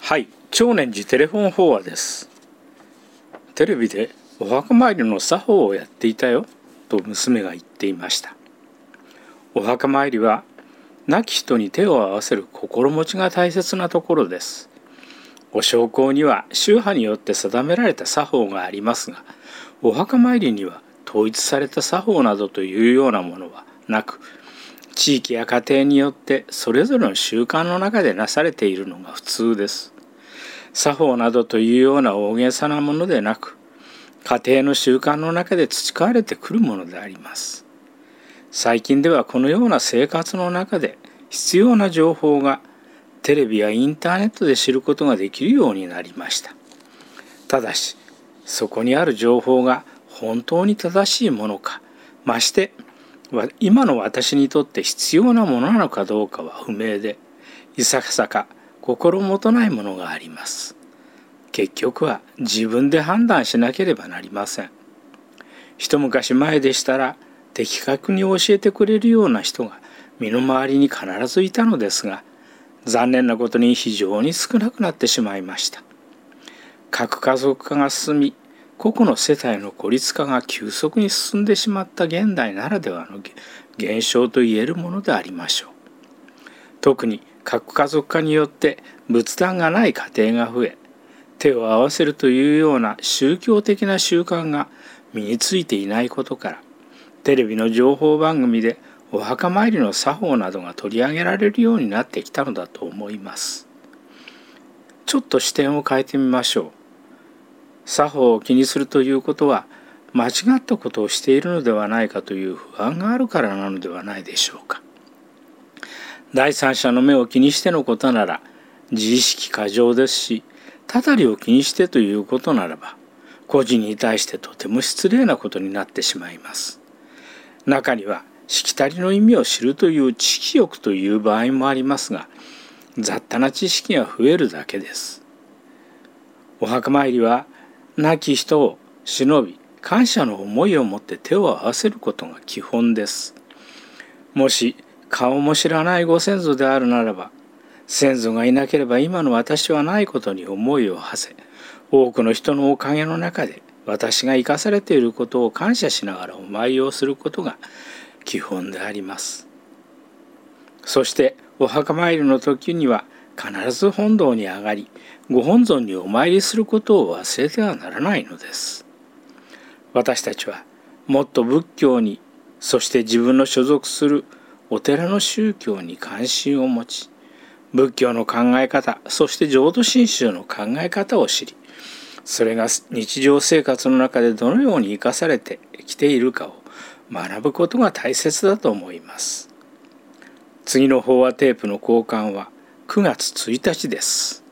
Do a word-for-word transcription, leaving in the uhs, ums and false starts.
はい、長年寺テレフォン法話です。テレビでお墓参りの作法をやっていたよと娘が言っていました。お墓参りは亡き人に手を合わせる心持ちが大切なところです。お焼香には宗派によって定められた作法がありますが、お墓参りには統一された作法などというようなものはなく、地域や家庭によってそれぞれの習慣の中でなされているのが普通です。作法などというような大げさなものでなく、家庭の習慣の中で培われてくるものであります。最近ではこのような生活の中で必要な情報がテレビやインターネットで知ることができるようになりました。ただし、そこにある情報が本当に正しいものか、まして今の私にとって必要なものなのかどうかは不明で、いささか心もとないものがあります。結局は自分で判断しなければなりません。一昔前でしたら的確に教えてくれるような人が身の回りに必ずいたのですが、残念なことに非常に少なくなってしまいました。核家族化が進み、個々の世帯の孤立化が急速に進んでしまった現代ならではの現象といえるものでありましょう。特に核家族化によって仏壇がない家庭が増え、手を合わせるというような宗教的な習慣が身についていないことから、テレビの情報番組でお墓参りの作法などが取り上げられるようになってきたのだと思います。ちょっと視点を変えてみましょう。作法を気にするということは間違ったことをしているのではないかという不安があるからなのではないでしょうか。第三者の目を気にしてのことなら自意識過剰ですし、たたりを気にしてということならば個人に対してとても失礼なことになってしまいます。中にはしきたりの意味を知るという知識欲という場合もありますが、雑多な知識が増えるだけです。お墓参りは亡き人を偲び感謝の思いを持って手を合わせることが基本です。もし顔も知らないご先祖であるならば、先祖がいなければ今の私はないことに思いを馳せ、多くの人のおかげの中で私が生かされていることを感謝しながらお参りをすることが基本であります。そしてお墓参りの時には必ず本堂に上がり、ご本尊にお参りすることを忘れてはならないのです。私たちはもっと仏教に、そして自分の所属するお寺の宗教に関心を持ち、仏教の考え方、そして浄土真宗の考え方を知り、それが日常生活の中でどのように生かされてきているかを学ぶことが大切だと思います。次の法話テープの交換はくがつついたちです。